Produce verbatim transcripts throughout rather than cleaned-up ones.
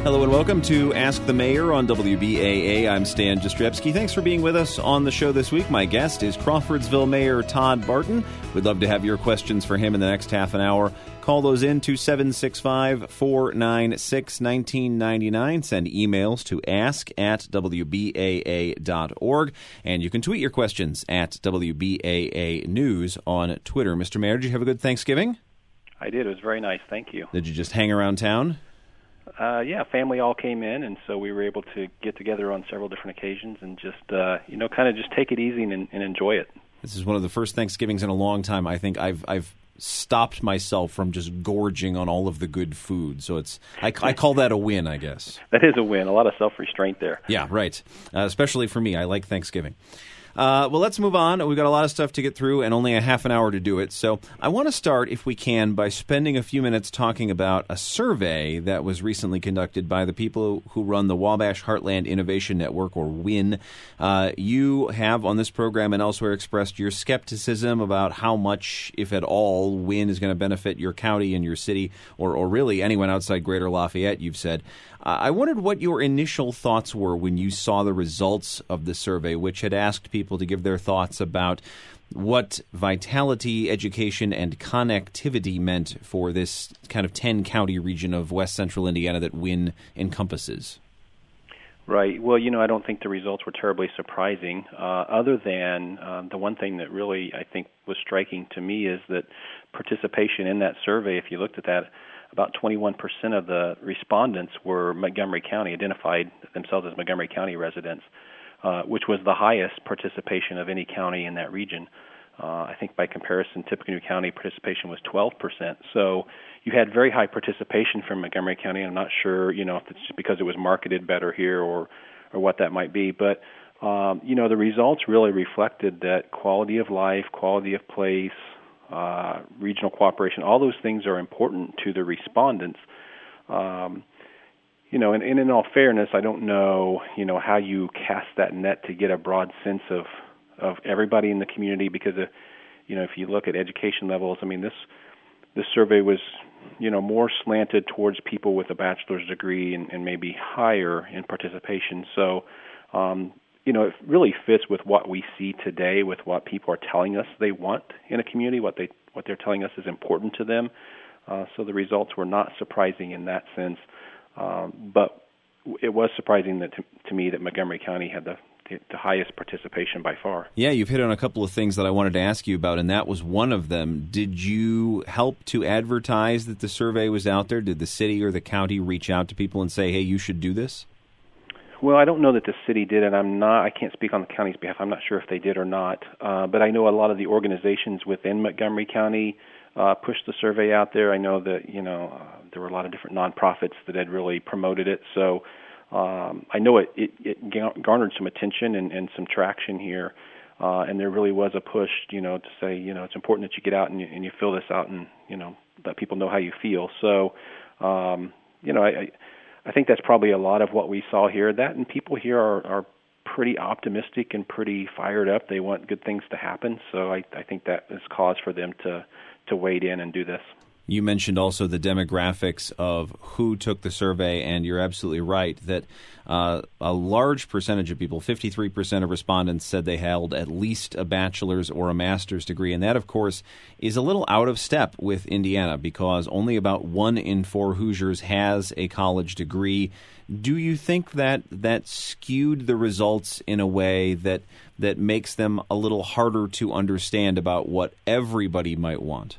Hello and welcome to Ask the Mayor on W B A A. I'm Stan Jastrzebski. Thanks for being with us on the show this week. My guest is Crawfordsville Mayor Todd Barton. We'd love to have your questions for him in the next half an hour. Call those in to seven six five, four nine six, one nine nine nine. Send emails to ask at w b a a dot org. And you can tweet your questions at W B A A News on Twitter. Mister Mayor, did you have a good Thanksgiving? I did. It was very nice. Thank you. Did you just hang around town? Uh, yeah, family all came in, and so we were able to get together on several different occasions and just, uh, you know, kind of just take it easy and, and enjoy it. This is one of the first Thanksgivings in a long time. I think I've I've stopped myself from just gorging on all of the good food. So it's I, I call that a win, I guess. That is a win. A lot of self-restraint there. Yeah, right. Uh, especially for me. I like Thanksgiving. Uh, well, let's move on. We've got a lot of stuff to get through and only a half an hour to do it. So I want to start, if we can, by spending a few minutes talking about a survey that was recently conducted by the people who run the Wabash Heartland Innovation Network, or WIN. Uh, you have, on this program and elsewhere, expressed your skepticism about how much, if at all, WIN is going to benefit your county and your city, or, or really anyone outside Greater Lafayette, you've said. Uh, I wondered what your initial thoughts were when you saw the results of the survey, which had asked people to give their thoughts about what vitality, education, and connectivity meant for this kind of ten-county region of west central Indiana that WIN encompasses. Right. Well, you know, I don't think the results were terribly surprising, uh, other than uh, the one thing that really, I think, was striking to me is that participation in that survey, if you looked at that, about twenty-one percent of the respondents were Montgomery County, identified themselves as Montgomery County residents, uh, which was the highest participation of any county in that region. Uh, I think by comparison, Tippecanoe County participation was twelve percent. So you had very high participation from Montgomery County. I'm not sure, you know, if it's just because it was marketed better here or, or what that might be. But, um, you know, the results really reflected that quality of life, quality of place, Uh, regional cooperation, all those things are important to the respondents. Um, you know, and, and in all fairness, I don't know, you know, how you cast that net to get a broad sense of, of everybody in the community because, of, you know, if you look at education levels, I mean, this this survey was, you know, more slanted towards people with a bachelor's degree and, and maybe higher in participation. So, um, you know, it really fits with what we see today, with what people are telling us they want in a community, what they what they're telling us is important to them. Uh, so the results were not surprising in that sense, um, but it was surprising that to, to me that Montgomery County had the, the the highest participation by far. Yeah, you've hit on a couple of things that I wanted to ask you about, and that was one of them. Did you help to advertise that the survey was out there? Did the city or the county reach out to people and say, "Hey, you should do this"? Well, I don't know that the city did, and I'm not. I can't speak on the county's behalf. I'm not sure if they did or not. Uh, but I know a lot of the organizations within Montgomery County uh, pushed the survey out there. I know that you know uh, there were a lot of different nonprofits that had really promoted it. So um, I know it, it, it garnered some attention and, and some traction here, uh, and there really was a push, you know, to say, you know, it's important that you get out and you, and you fill this out and you know let people know how you feel. So um, you know, I. I I think that's probably a lot of what we saw here. That and people here are, are pretty optimistic and pretty fired up. They want good things to happen. So I, I think that is cause for them to, to wade in and do this. You mentioned also the demographics of who took the survey, and you're absolutely right that uh, a large percentage of people, fifty-three percent of respondents, said they held at least a bachelor's or a master's degree. And that, of course, is a little out of step with Indiana because only about one in four Hoosiers has a college degree. Do you think that that skewed the results in a way that that makes them a little harder to understand about what everybody might want?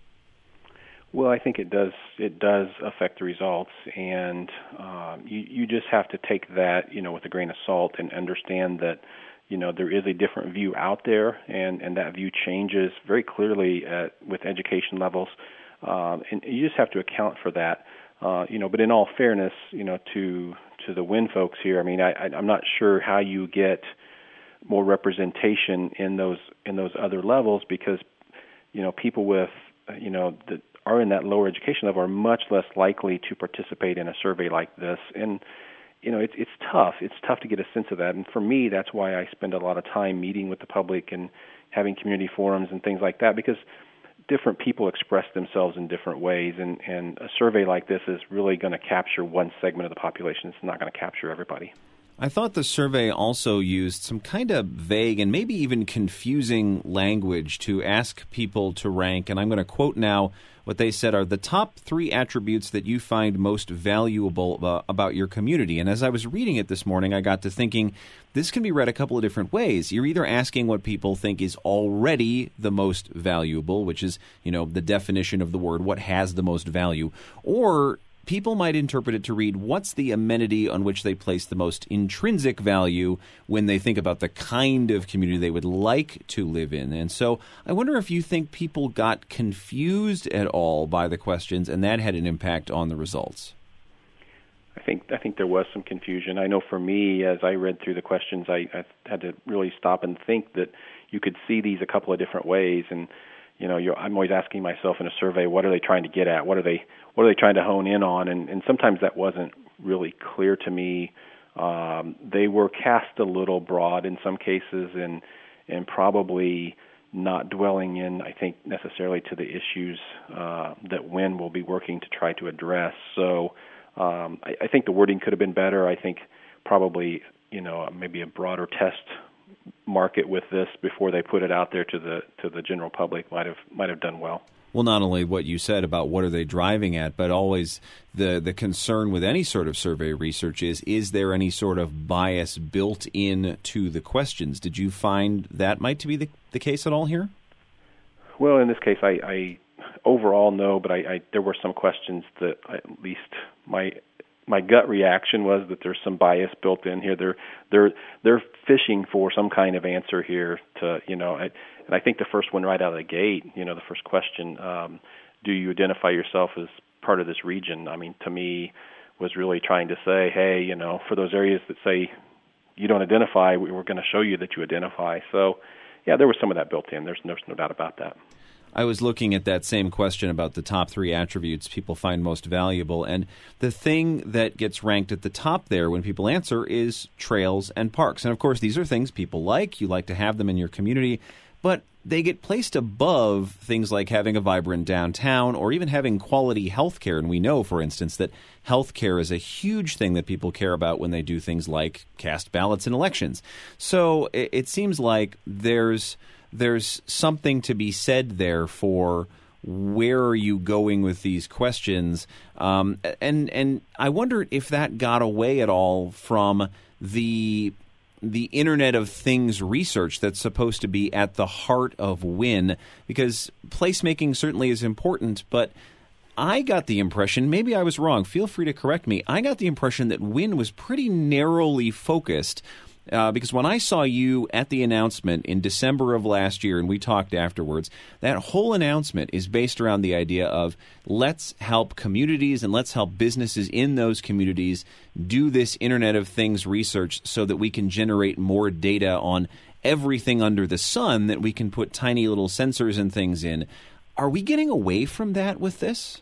Well, I think it does. It does affect the results, and um, you you just have to take that, you know, with a grain of salt and understand that, you know, there is a different view out there, and, and that view changes very clearly at, with education levels, um, and you just have to account for that, uh, you know. But in all fairness, you know, to to the WIN folks here, I mean, I, I, I'm not sure how you get more representation in those in those other levels because, you know, people with, you know, the are in that lower education level are much less likely to participate in a survey like this. And, you know, it's it's tough. It's tough to get a sense of that. And for me, that's why I spend a lot of time meeting with the public and having community forums and things like that, because different people express themselves in different ways, and, and a survey like this is really going to capture one segment of the population. It's not going to capture everybody. I thought the survey also used some kind of vague and maybe even confusing language to ask people to rank, and I'm going to quote now what they said are the top three attributes that you find most valuable uh, about your community. And as I was reading it this morning, I got to thinking this can be read a couple of different ways. You're either asking what people think is already the most valuable, which is, you know, the definition of the word, what has the most value, or people might interpret it to read what's the amenity on which they place the most intrinsic value when they think about the kind of community they would like to live in. And so I wonder if you think people got confused at all by the questions and that had an impact on the results. I think I think there was some confusion. I know for me, as I read through the questions, I, I had to really stop and think that you could see these a couple of different ways. And you know, you're, I'm always asking myself in a survey, what are they trying to get at? What are they What are they trying to hone in on? And, and sometimes that wasn't really clear to me. Um, they were cast a little broad in some cases, and and probably not dwelling in, I think, necessarily to the issues uh, that WIN will be working to try to address. So um, I, I think the wording could have been better. I think probably, you know, maybe a broader test market with this before they put it out there to the to the general public might have might have done well. Well, not only what you said about what are they driving at, but always the the concern with any sort of survey research is, is there any sort of bias built in to the questions? Did you find that might to be the, the case at all here? Well, in this case, I, I overall no, but I, I there were some questions that I, at least my my gut reaction was that there's some bias built in here. They're they're they're fishing for some kind of answer here to, you know, I, and I think the first one right out of the gate, you know, the first question, um, do you identify yourself as part of this region? I mean, to me, was really trying to say, hey, you know, for those areas that say you don't identify, we we're going to show you that you identify. So, yeah, there was some of that built in. There's no, no doubt about that. I was looking at that same question about the top three attributes people find most valuable, and the thing that gets ranked at the top there when people answer is trails and parks. And, of course, these are things people like. You like to have them in your community, but they get placed above things like having a vibrant downtown or even having quality health care. And we know, for instance, that health care is a huge thing that people care about when they do things like cast ballots in elections. So it, it seems like there's there's something to be said there for where are you going with these questions. Um, and and I wondered if that got away at all from the the Internet of Things research that's supposed to be at the heart of WIN, because placemaking certainly is important, but I got the impression, maybe I was wrong, feel free to correct me, I got the impression that WIN was pretty narrowly focused. Uh, because when I saw you at the announcement in December of last year, and we talked afterwards, that whole announcement is based around the idea of let's help communities and let's help businesses in those communities do this Internet of Things research so that we can generate more data on everything under the sun that we can put tiny little sensors and things in. Are we getting away from that with this?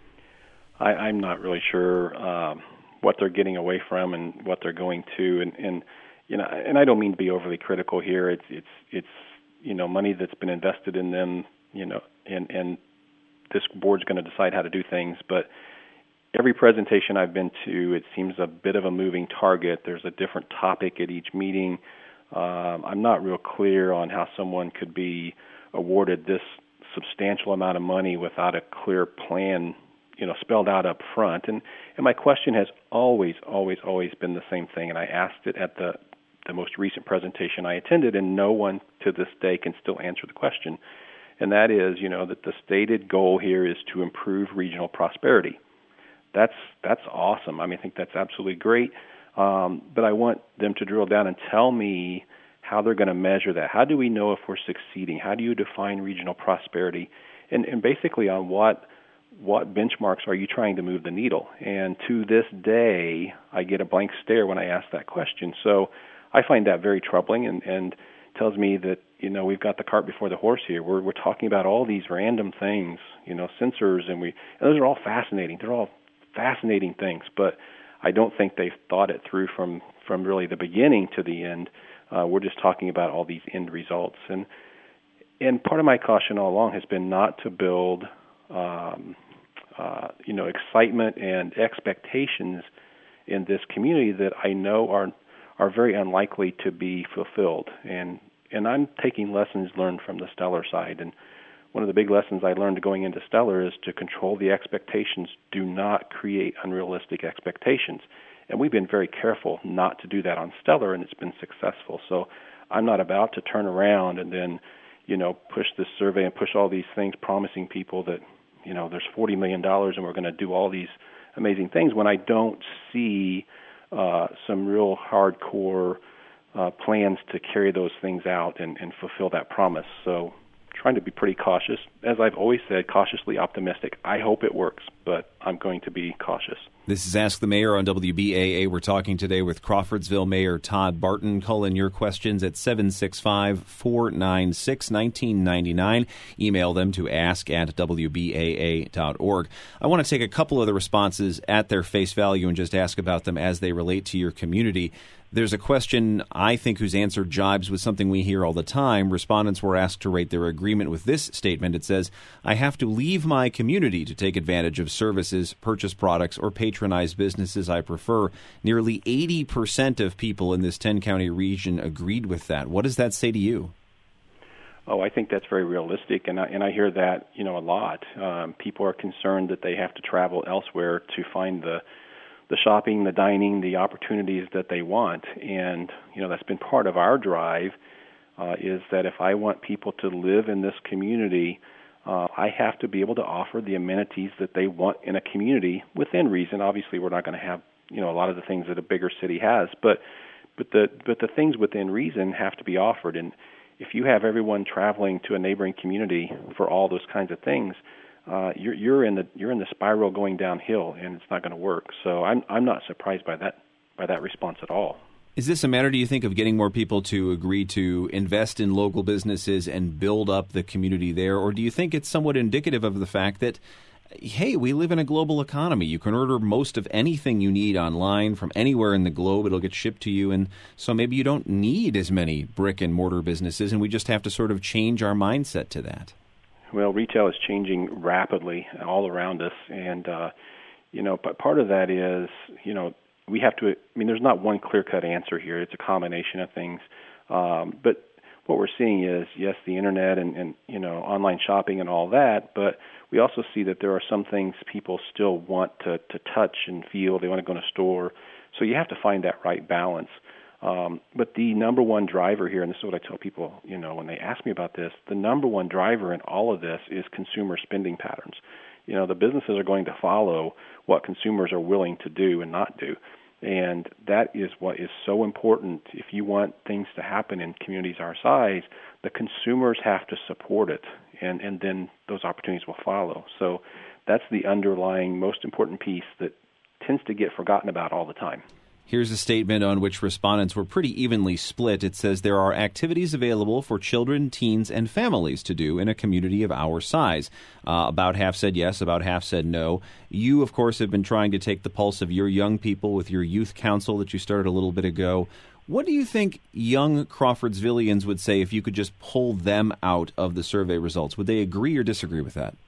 I, I'm not really sure um, what they're getting away from and what they're going to, and, and You know, and I don't mean to be overly critical here. It's it's it's you know money that's been invested in them. You know, and and this board's going to decide how to do things. But every presentation I've been to, it seems a bit of a moving target. There's a different topic at each meeting. Um, I'm not real clear on how someone could be awarded this substantial amount of money without a clear plan, you know, spelled out up front. And and my question has always, always, always been the same thing. And I asked it at the the most recent presentation I attended, and no one to this day can still answer the question. And that is, you know, that the stated goal here is to improve regional prosperity. That's that's awesome. I mean, I think that's absolutely great. Um, but I want them to drill down and tell me how they're going to measure that. How do we know if we're succeeding? How do you define regional prosperity? And, and basically on what what benchmarks are you trying to move the needle? And to this day, I get a blank stare when I ask that question. So I find that very troubling, and, and tells me that, you know, we've got the cart before the horse here. We're we're talking about all these random things, you know, sensors, and we and those are all fascinating. They're all fascinating things, but I don't think they've thought it through from, from really the beginning to the end. Uh, we're just talking about all these end results. And and part of my caution all along has been not to build, um, uh, you know, excitement and expectations in this community that I know are are very unlikely to be fulfilled. And and I'm taking lessons learned from the Stellar side. And one of the big lessons I learned going into Stellar is to control the expectations. Do not create unrealistic expectations. And we've been very careful not to do that on Stellar, and it's been successful. So I'm not about to turn around and then, you know, push this survey and push all these things promising people that, you know, there's forty million dollars and we're going to do all these amazing things when I don't see uh, some real hardcore uh, plans to carry those things out and, and fulfill that promise. So trying to be pretty cautious. As I've always said, cautiously optimistic. I hope it works, but I'm going to be cautious. This is Ask the Mayor on W B A A. We're talking today with Crawfordsville Mayor Todd Barton. Call in your questions at seven six five, four nine six, one nine nine nine. Email them to ask at w b a a dot org. I want to take a couple of the responses at their face value and just ask about them as they relate to your community. There's a question, I think, whose answer jibes with something we hear all the time. Respondents were asked to rate their agreement with this statement. It says, I have to leave my community to take advantage of services, purchase products, or patronize businesses I prefer. Nearly eighty percent of people in this ten-county region agreed with that. What does that say to you? Oh, I think that's very realistic, and I, and I hear that, you know, a lot. Um, people are concerned that they have to travel elsewhere to find the the shopping, the dining, the opportunities that they want. And, you know, that's been part of our drive, uh, is that if I want people to live in this community, uh, I have to be able to offer the amenities that they want in a community within reason. Obviously, we're not going to have, you know, a lot of the things that a bigger city has, but but the but the things within reason have to be offered. And if you have everyone traveling to a neighboring community for all those kinds of things, Uh, you're, you're in the you're in the spiral going downhill, and it's not going to work. So I'm I'm not surprised by that by that response at all. Is this a matter, do you think, of getting more people to agree to invest in local businesses and build up the community there, or do you think it's somewhat indicative of the fact that, hey, we live in a global economy. You can order most of anything you need online from anywhere in the globe. It'll get shipped to you, and so maybe you don't need as many brick and mortar businesses, and we just have to sort of change our mindset to that. Well, retail is changing rapidly all around us, and uh, you know, but part of that is, you know, we have to. I mean, there's not one clear-cut answer here. It's a combination of things. Um, but what we're seeing is, yes, the internet and, and you know, online shopping and all that. But we also see that there are some things people still want to to touch and feel. They want to go in a store, so you have to find that right balance. Um, but the number one driver here, and this is what I tell people, you know, when they ask me about this, the number one driver in all of this is consumer spending patterns. You know, the businesses are going to follow what consumers are willing to do and not do. And that is what is so important. If you want things to happen in communities our size, the consumers have to support it, and, and then those opportunities will follow. So that's the underlying most important piece that tends to get forgotten about all the time. Here's a statement on which respondents were pretty evenly split. It says there are activities available for children, teens, and families to do in a community of our size. Uh, about half said yes, about half said no. You, of course, have been trying to take the pulse of your young people with your youth council that you started a little bit ago. What do you think young Crawfordsvillians would say if you could just pull them out of the survey results? Would they agree or disagree with that?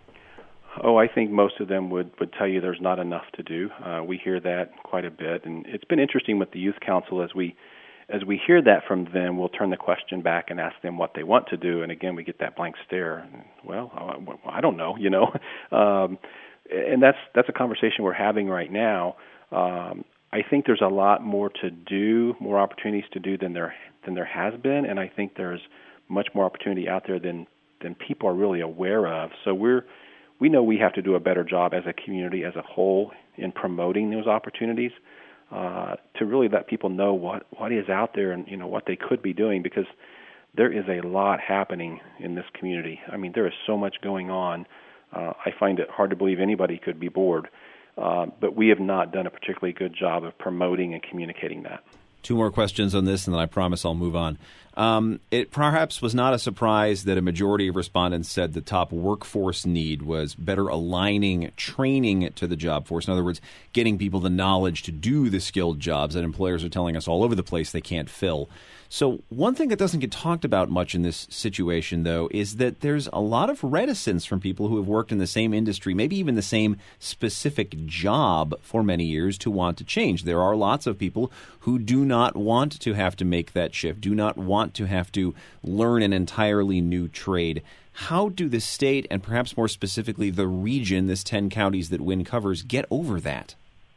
Oh, I think most of them would, would tell you there's not enough to do. Uh, we hear that quite a bit, and it's been interesting with the Youth Council as we as we hear that from them, we'll turn the question back and ask them what they want to do, and again, we get that blank stare. Well, I don't know, you know, um, and that's that's a conversation we're having right now. Um, I think there's a lot more to do, more opportunities to do than there than there has been, and I think there's much more opportunity out there than than people are really aware of. So we're we know we have to do a better job as a community as a whole in promoting those opportunities uh, to really let people know what, what is out there and, you know, what they could be doing, because there is a lot happening in this community. I mean, there is so much going on. Uh, I find it hard to believe anybody could be bored, uh, but we have not done a particularly good job of promoting and communicating that. Two more questions on this, and then I promise I'll move on. Um, it perhaps was not a surprise that a majority of respondents said the top workforce need was better aligning training to the job force. In other words, getting people the knowledge to do the skilled jobs that employers are telling us all over the place they can't fill. So one thing that doesn't get talked about much in this situation, though, is that there's a lot of reticence from people who have worked in the same industry, maybe even the same specific job for many years, to want to change. There are lots of people who do not want to have to make that shift, do not want to have to learn an entirely new trade. How do the state, and perhaps more specifically the region, this ten counties that WIN covers, get over that?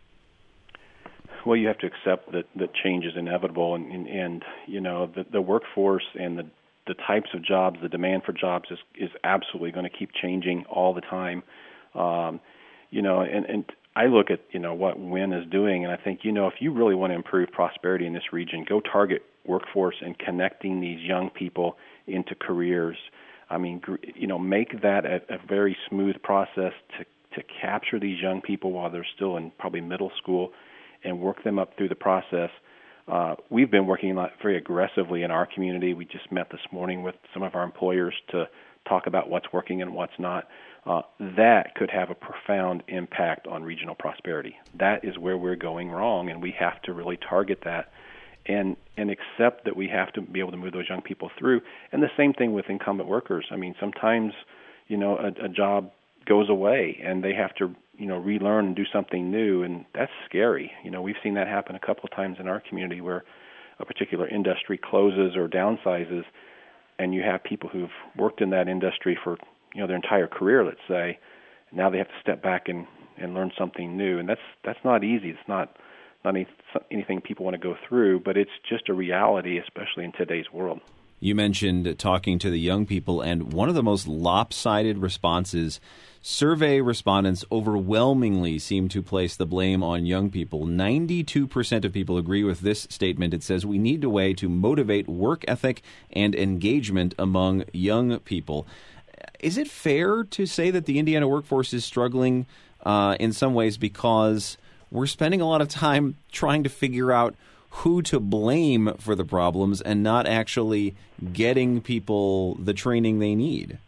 Well, you have to accept that, that change is inevitable, and, and, and you know the, the workforce and the, the types of jobs, the demand for jobs is, is absolutely going to keep changing all the time. Um, you know, and, and I look at you know what WIN is doing, and I think you know if you really want to improve prosperity in this region, go target workforce and connecting these young people into careers. I mean, you know, make that a, a very smooth process to to capture these young people while they're still in probably middle school, and work them up through the process. Uh, we've been working very aggressively in our community. We just met this morning with some of our employers to talk about what's working and what's not. Uh, that could have a profound impact on regional prosperity. That is where we're going wrong, and we have to really target that and and accept that we have to be able to move those young people through. And the same thing with incumbent workers. I mean, sometimes, you know, a, a job goes away and they have to you know, relearn and do something new, and that's scary. You know, we've seen that happen a couple of times in our community where a particular industry closes or downsizes, and you have people who've worked in that industry for, you know, their entire career, let's say. Now they have to step back and, and learn something new, and that's that's not easy. It's not not any, anything people want to go through, but it's just a reality, especially in today's world. You mentioned talking to the young people, and one of the most lopsided responses, survey respondents overwhelmingly seem to place the blame on young people. ninety-two percent of people agree with this statement. It says we need a way to motivate work ethic and engagement among young people. Is it fair to say that the Indiana workforce is struggling uh, in some ways because we're spending a lot of time trying to figure out who to blame for the problems and not actually getting people the training they need?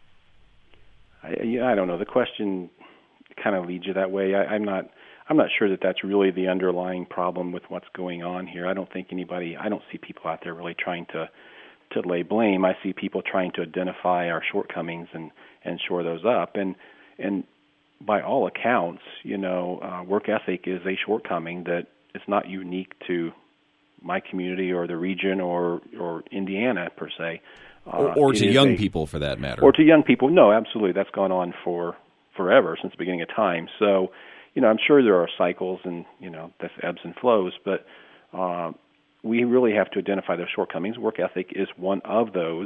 I, yeah, I don't know. The question kind of leads you that way. I, I'm not. I'm not sure that that's really the underlying problem with what's going on here. I don't think anybody. I don't see people out there really trying to to lay blame. I see people trying to identify our shortcomings and and shore those up. And and by all accounts, you know, uh, work ethic is a shortcoming that is not unique to my community or the region or or Indiana per se. Uh, or, or to young a, people, for that matter. Or to young people. No, absolutely. That's gone on for forever, since the beginning of time. So, you know, I'm sure there are cycles and, you know, this ebbs and flows, but uh, we really have to identify those shortcomings. Work ethic is one of those.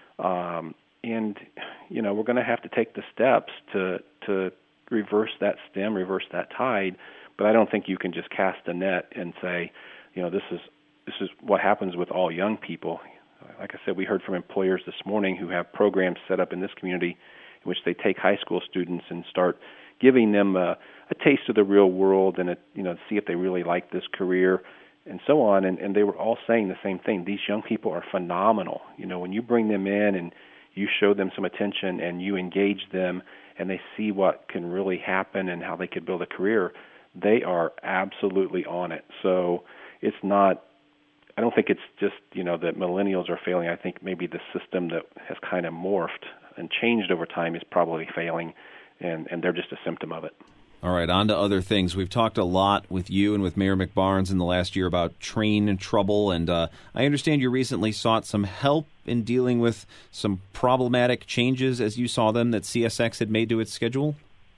Um, and, you know, we're going to have to take the steps to to reverse that stem, reverse that tide. But I don't think you can just cast a net and say, you know, this is this is what happens with all young people. Like I said, we heard from employers this morning who have programs set up in this community in which they take high school students and start giving them a, a taste of the real world and, a, you know, see if they really like this career and so on. And, and they were all saying the same thing. These young people are phenomenal. You know, when you bring them in and you show them some attention and you engage them and they see what can really happen and how they could build a career, they are absolutely on it. So it's not, I don't think it's just, you know, that millennials are failing. I think maybe the system that has kind of morphed and changed over time is probably failing, and, and they're just a symptom of it. All right, on to other things. We've talked a lot with you and with Mayor McBarnes in the last year about train trouble, and uh, I understand you recently sought some help in dealing with some problematic changes, as you saw them, that C S X had made to its schedule?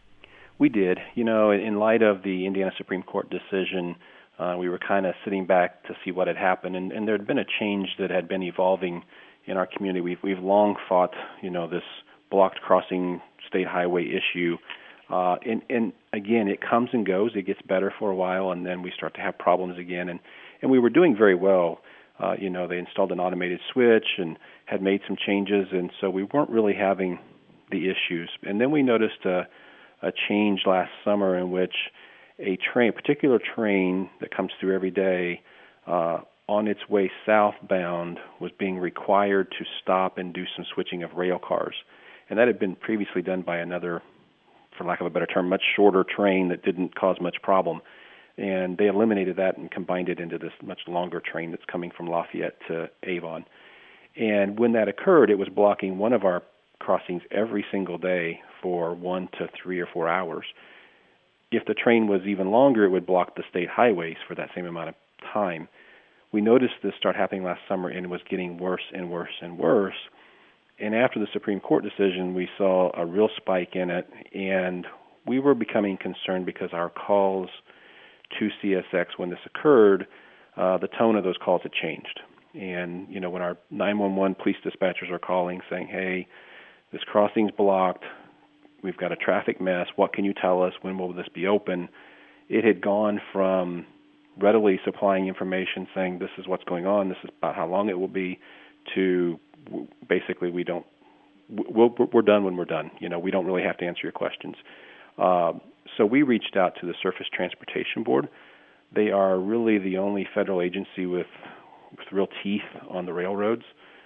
We did. You know, in light of the Indiana Supreme Court decision, Uh, we were kind of sitting back to see what had happened, and, and there had been a change that had been evolving in our community. We've we've long fought, you know, this blocked crossing state highway issue, uh, and and again, it comes and goes. It gets better for a while, and then we start to have problems again. And and we were doing very well. Uh, you know, they installed an automated switch and had made some changes, and so we weren't really having the issues. And then we noticed a a change last summer in which a train, a particular train that comes through every day, uh, on its way southbound was being required to stop and do some switching of rail cars. And that had been previously done by another, for lack of a better term, much shorter train that didn't cause much problem. And they eliminated that and combined it into this much longer train that's coming from Lafayette to Avon. And when that occurred, it was blocking one of our crossings every single day for one to three or four hours. If the train was even longer, it would block the state highways for that same amount of time. We noticed this start happening last summer, and it was getting worse and worse and worse. And after the Supreme Court decision, we saw a real spike in it, and we were becoming concerned because our calls to C S X when this occurred, uh, the tone of those calls had changed. And, you know, when our nine one one police dispatchers are calling saying, hey, this crossing's blocked, we've got a traffic mess, what can you tell us, when will this be open? It had gone from readily supplying information saying this is what's going on, this is about how long it will be, to basically we don't, we'll, we're done when we're done. You know, we don't really have to answer your questions. Uh, so we reached out to the Surface Transportation Board. They are really the only federal agency with, with real teeth on the railroads.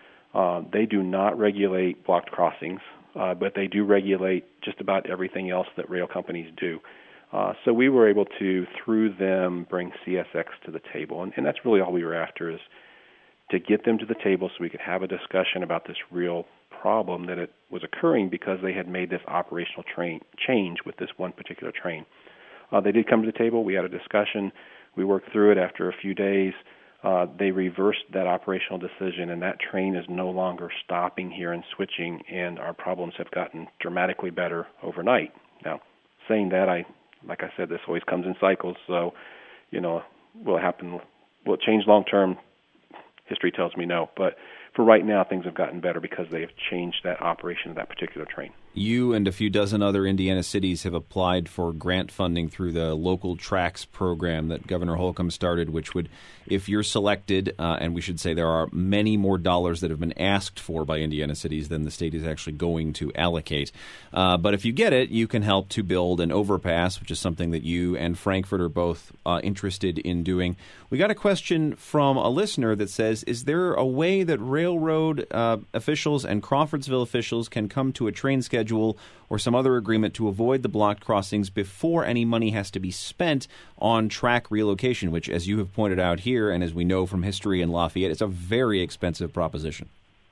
Uh, they do not regulate blocked crossings, uh, but they do regulate just about everything else that rail companies do. Uh, so we were able to, through them, bring C S X to the table. And, and that's really all we were after, is to get them to the table so we could have a discussion about this real problem that it was occurring because they had made this operational train change with this one particular train. Uh, they did come to the table. We had a discussion. We worked through it after a few days. Uh, they reversed that operational decision, and that train is no longer stopping here and switching, and our problems have gotten dramatically better overnight. Now, saying that, I, like I said, this always comes in cycles, so, you know, will it happen, will it change long term? History tells me no, but for right now, things have gotten better because they have changed that operation of that particular train. You and a few dozen other Indiana cities have applied for grant funding through the Local Tracks program that Governor Holcomb started, which would, if you're selected, uh, and we should say there are many more dollars that have been asked for by Indiana cities than the state is actually going to allocate. Uh, but if you get it, you can help to build an overpass, which is something that you and Frankfort are both uh, interested in doing. We got a question from a listener that says, is there a way that railroad uh, officials and Crawfordsville officials can come to a train schedule or some other agreement to avoid the blocked crossings before any money has to be spent on track relocation, which, as you have pointed out here, and as we know from history in Lafayette, it's a very expensive proposition?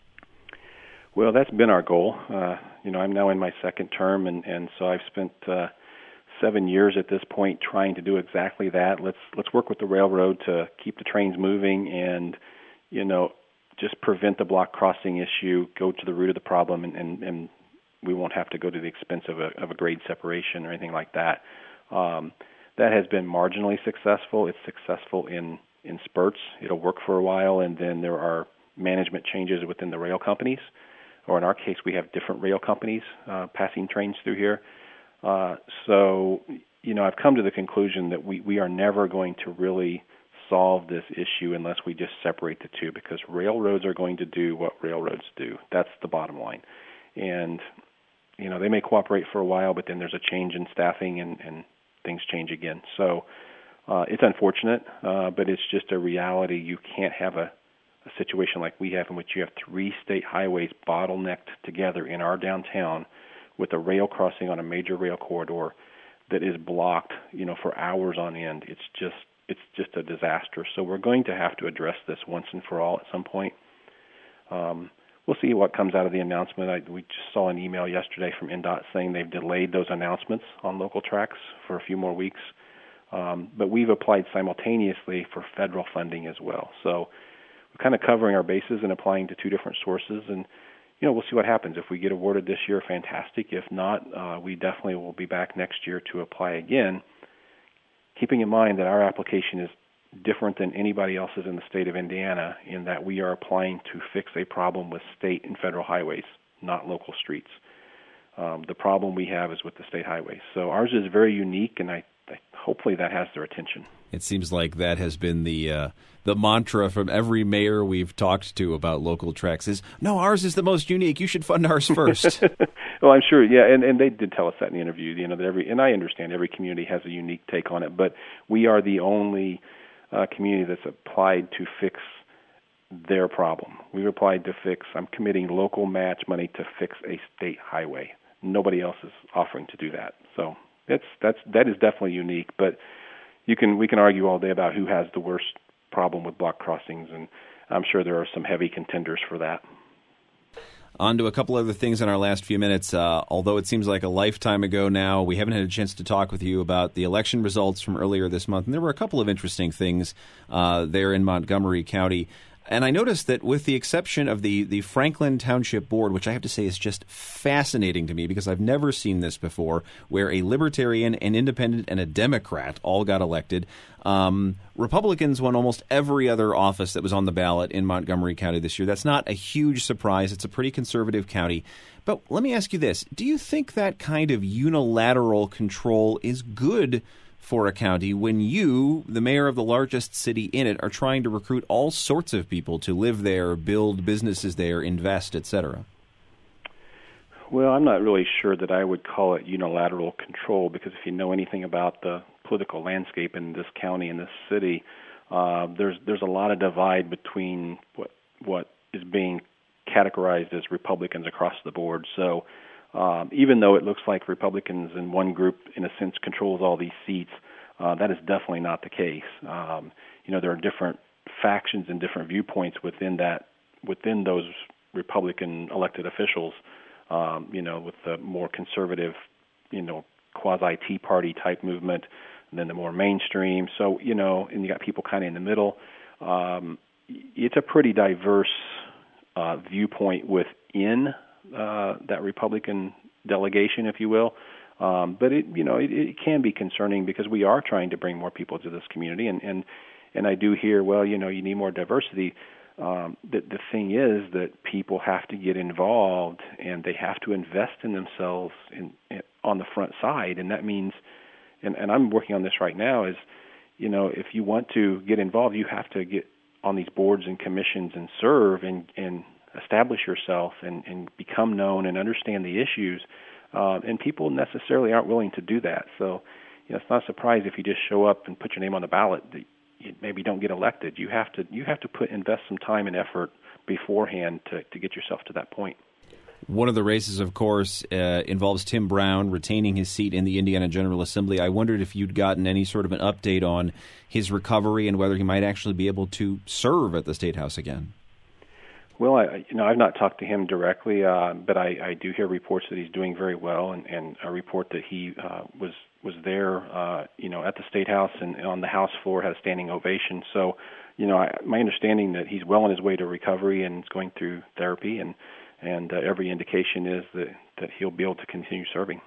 Well, that's been our goal. Uh, you know, I'm now in my second term, and, and so I've spent uh, seven years at this point trying to do exactly that. Let's let's work with the railroad to keep the trains moving and, you know, just prevent the block crossing issue, go to the root of the problem, and, and, and we won't have to go to the expense of a, of a grade separation or anything like that. Um, that has been marginally successful. It's successful in, in spurts. It'll work for a while, and then there are management changes within the rail companies, or in our case, we have different rail companies uh, passing trains through here. Uh, so, you know, I've come to the conclusion that we, we are never going to really solve this issue unless we just separate the two, because railroads are going to do what railroads do. That's the bottom line. And, you know, they may cooperate for a while, but then there's a change in staffing and, and things change again. So uh, it's unfortunate, uh, but it's just a reality. You can't have a, a situation like we have in which you have three state highways bottlenecked together in our downtown with a rail crossing on a major rail corridor that is blocked, you know, for hours on end. It's just it's just a disaster. So we're going to have to address this once and for all at some point. Um, we'll see what comes out of the announcement. I, we just saw an email yesterday from N D O T saying they've delayed those announcements on local tracks for a few more weeks. Um, but we've applied simultaneously for federal funding as well. So we're kind of covering our bases and applying to two different sources. And, you know, we'll see what happens. If we get awarded this year, fantastic. If not, uh, we definitely will be back next year to apply again, keeping in mind that our application is different than anybody else's in the state of Indiana in that we are applying to fix a problem with state and federal highways, not local streets. Um, the problem we have is with the state highways. So ours is very unique, and I, I hopefully that has their attention. It seems like that has been the uh, the mantra from every mayor we've talked to about local tracks is, no, ours is the most unique. You should fund ours first. Well, I'm sure, yeah, and, and they did tell us that in the interview. You know, that every, and I understand every community has a unique take on it, but we are the only uh, community that's applied to fix their problem. We've applied to fix, I'm committing local match money to fix a state highway. Nobody else is offering to do that. So that's that's that is definitely unique, but you can we can argue all day about who has the worst problem with block crossings, and I'm sure there are some heavy contenders for that. On to a couple other things in our last few minutes. Uh, although it seems like a lifetime ago now, we haven't had a chance to talk with you about the election results from earlier this month. And there were a couple of interesting things uh, there in Montgomery County. And I noticed that with the exception of the, the Franklin Township Board, which I have to say is just fascinating to me because I've never seen this before, where a Libertarian, an Independent, and a Democrat all got elected. Um, Republicans won almost every other office that was on the ballot in Montgomery County this year. That's not a huge surprise. It's a pretty conservative county. But let me ask you this. Do you think that kind of unilateral control is good for a county when you, the mayor of the largest city in it, are trying to recruit all sorts of people to live there, build businesses there, invest, et cetera? Well, I'm not really sure that I would call it unilateral control, because if you know anything about the political landscape in this county and this city, uh, there's there's a lot of divide between what what is being categorized as Republicans across the board. So um, even though it looks like Republicans in one group, in a sense, controls all these seats, uh, that is definitely not the case. Um, you know, there are different factions and different viewpoints within that within those Republican elected officials. Um, you know, with the more conservative, you know, quasi-Tea Party type movement, and then the more mainstream. So, you know, and you got people kind of in the middle. Um, it's a pretty diverse uh, viewpoint within uh, that Republican delegation, if you will. Um, but it, you know, it, it can be concerning because we are trying to bring more people to this community, and and and I do hear, well, you know, you need more diversity. Um, the, the thing is that people have to get involved and they have to invest in themselves in, in, on the front side, and that means, and, and I'm working on this right now, is, you know, if you want to get involved, you have to get on these boards and commissions and serve and, and establish yourself and, and become known and understand the issues, uh, and people necessarily aren't willing to do that. So, you know, it's not a surprise if you just show up and put your name on the ballot that you maybe don't get elected. You have to you have to put invest some time and effort beforehand to, to get yourself to that point. One of the races, of course, uh, involves Tim Brown retaining his seat in the Indiana General Assembly. I wondered if you'd gotten any sort of an update on his recovery and whether he might actually be able to serve at the State House again. Well, I, you know, I've not talked to him directly, uh, but I, I do hear reports that he's doing very well, and, and a report that he uh, was was there, uh, you know, at the State House and on the House floor, had a standing ovation. So, you know, I, my understanding that he's well on his way to recovery and is going through therapy, and and uh, every indication is that that he'll be able to continue serving.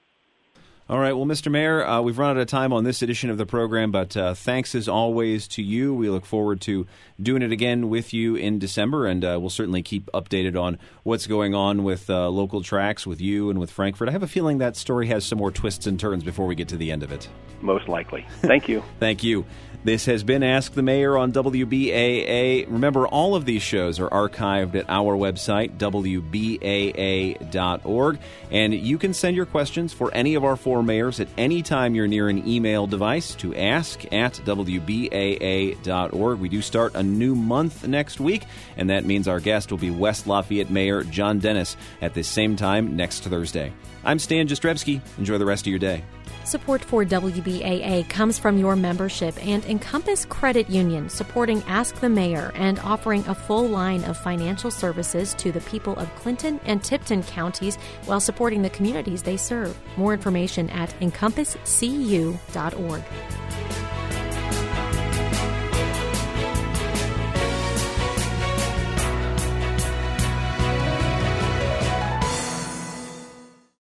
All right. Well, Mister Mayor, uh, we've run out of time on this edition of the program, but uh, thanks as always to you. We look forward to doing it again with you in December, and uh, we'll certainly keep updated on what's going on with uh, local tracks, with you and with Frankfort. I have a feeling that story has some more twists and turns before we get to the end of it. Most likely. Thank you. Thank you. This has been Ask the Mayor on W B A A. Remember, all of these shows are archived at our website, W B A A dot org. And you can send your questions for any of our four mayors at any time you're near an email device to ask at W B A A dot org. We do start a new month next week, and that means our guest will be West Lafayette Mayor John Dennis at the same time next Thursday. I'm Stan Jastrzebski. Enjoy the rest of your day. Support for W B A A comes from your membership and Encompass Credit Union, supporting Ask the Mayor and offering a full line of financial services to the people of Clinton and Tipton counties while supporting the communities they serve. More information at encompass c u dot org.